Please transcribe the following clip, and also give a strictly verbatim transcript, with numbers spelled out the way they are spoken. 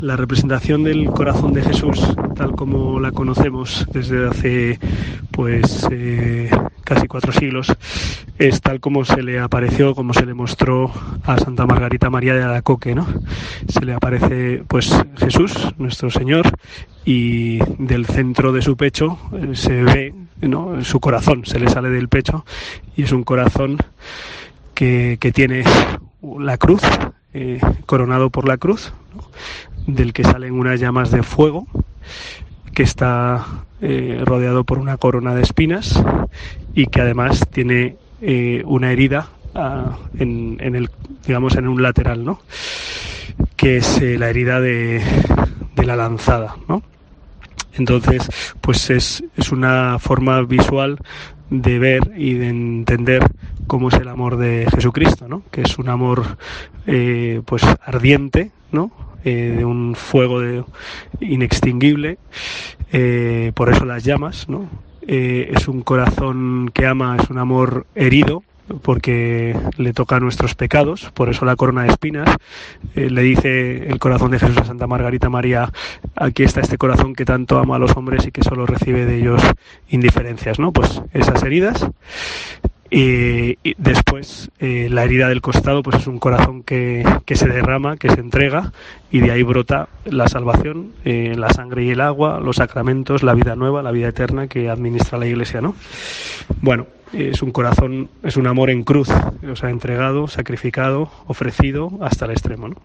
La representación del corazón de Jesús, tal como la conocemos desde hace pues eh, casi cuatro siglos, es tal como se le apareció, como se le mostró a Santa Margarita María de Alacoque, ¿no? Se le aparece pues Jesús, nuestro Señor, y del centro de su pecho eh, se ve, ¿no?, su corazón, se le sale del pecho, y es un corazón que, que tiene la cruz, eh, coronado por la cruz, ¿no?, del que salen unas llamas de fuego, que está eh, rodeado por una corona de espinas y que además tiene eh, una herida ah, en, en el, digamos, en un lateral, ¿no?, que es eh, la herida de, de la lanzada, ¿no? Entonces, pues es, es una forma visual de ver y de entender cómo es el amor de Jesucristo, ¿no?, que es un amor eh, pues ardiente, ¿no?, eh, de un fuego de, inextinguible, eh, por eso las llamas, ¿no? Eh, es un corazón que ama, es un amor herido, porque le toca nuestros pecados, por eso la corona de espinas. Eh, le dice el corazón de Jesús a Santa Margarita María: aquí está este corazón que tanto ama a los hombres y que solo recibe de ellos indiferencias, ¿no? Pues esas heridas. Y, y después eh, la herida del costado, pues es un corazón que, que se derrama, que se entrega, y de ahí brota la salvación, eh, la sangre y el agua, los sacramentos, la vida nueva, la vida eterna que administra la Iglesia, ¿no? Bueno, es un corazón, es un amor en cruz, o sea, entregado, sacrificado, ofrecido hasta el extremo, ¿no?